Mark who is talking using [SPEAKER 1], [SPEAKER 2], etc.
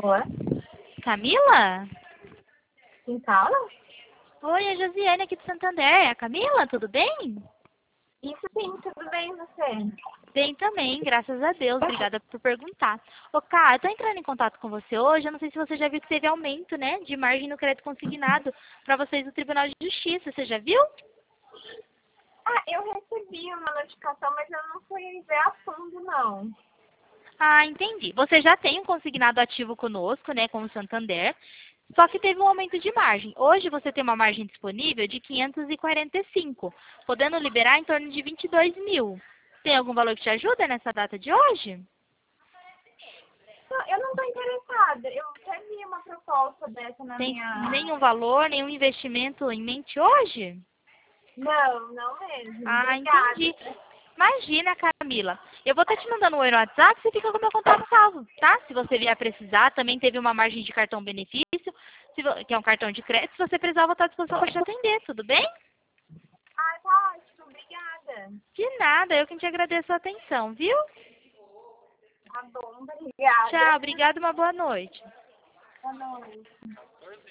[SPEAKER 1] Oi?
[SPEAKER 2] Camila?
[SPEAKER 1] Quem fala?
[SPEAKER 2] Oi, é Josiane aqui de Santander. É a Camila, tudo bem?
[SPEAKER 1] Isso sim, tudo bem você?
[SPEAKER 2] Bem também, graças a Deus. Obrigada por perguntar. Ô, Cá, eu tô entrando em contato com você hoje. Eu não sei se você já viu que teve aumento, né, de margem no crédito consignado para vocês do Tribunal de Justiça. Você já viu?
[SPEAKER 1] Ah, eu recebi uma notificação, mas eu não fui ver a fundo, não.
[SPEAKER 2] Ah, entendi. Você já tem um consignado ativo conosco, né, com o Santander, só que teve um aumento de margem. Hoje você tem uma margem disponível de 545, podendo liberar em torno de 22 mil. Tem algum valor que te ajuda nessa data de hoje?
[SPEAKER 1] Não, eu não estou interessada. Eu até vi uma proposta dessa na
[SPEAKER 2] Tem
[SPEAKER 1] minha...
[SPEAKER 2] nenhum valor, nenhum investimento em mente hoje?
[SPEAKER 1] Não, não mesmo.
[SPEAKER 2] Ah,
[SPEAKER 1] Obrigada.
[SPEAKER 2] entendi. Imagina, Camila. Eu vou estar te mandando um oi no WhatsApp, você fica com o meu contato salvo, tá? Se você vier precisar, também teve uma margem de cartão benefício, que é um cartão de crédito. Se você precisar, eu vou estar à disposição para te atender, tudo bem?
[SPEAKER 1] Ah, tá ótimo. Obrigada.
[SPEAKER 2] De nada, eu que te agradeço a atenção, viu?
[SPEAKER 1] Tá bom, obrigada.
[SPEAKER 2] Tchau, obrigada e uma boa noite.
[SPEAKER 1] Boa noite.